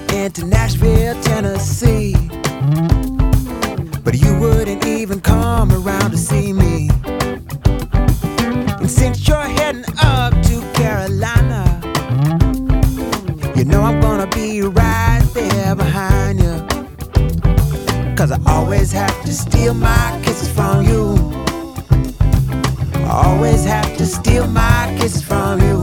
into Nashville, Tennessee, but you wouldn't even come around to see me. And since you're heading up to Carolina, you know I'm gonna be right there behind you, 'cause I always have to steal my kisses from you. I always have to steal my kisses from you.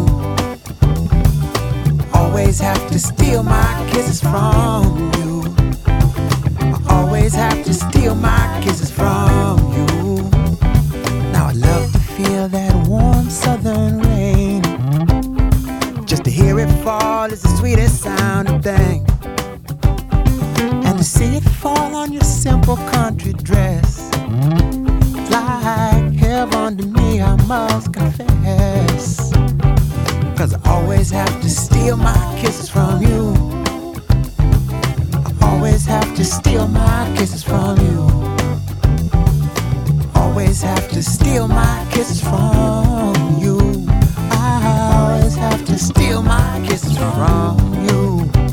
Always have to steal my kisses from you. I always have to steal my kisses from you. Now I love to feel that warm southern rain. Just to hear it fall is the sweetest sounding thing. And to see it fall on your simple country dress, it's like heaven to me, I must confess. 'Cause I always have to steal my kisses from you. I always have to steal my kisses from you. Always have to steal my kisses from you. I always have to steal my kisses from you.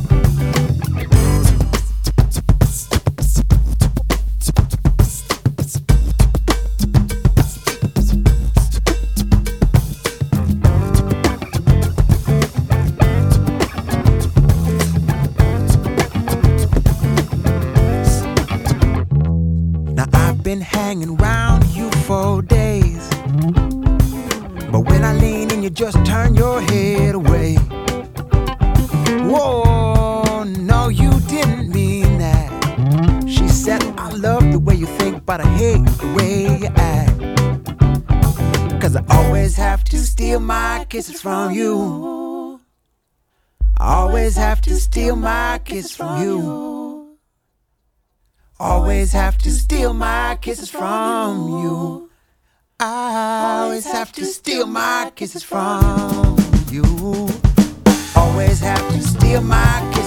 Been hanging around you for days, but when I lean in, you just turn your head away. Whoa, no, you didn't mean that. She said, I love the way you think, but I hate the way you act. 'Cause I always have to steal my kisses from you. I always have to steal my kisses from you. Always have to steal my kisses from you. I always have to steal my kisses from you. Always have to steal my kisses